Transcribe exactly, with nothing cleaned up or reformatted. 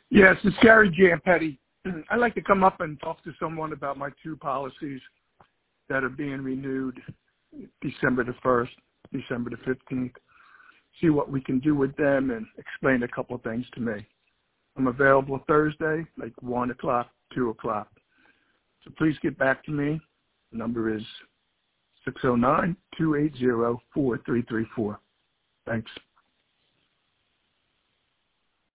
Yes, it's Gary Giampetti. I'd like to come up and talk to someone about my two policies that are being renewed December the first, December the fifteenth. See what we can do with them and explain a couple of things to me. I'm available Thursday, like one o'clock, two o'clock. So please get back to me. The number is six oh nine, two eight zero, four three three four. Thanks.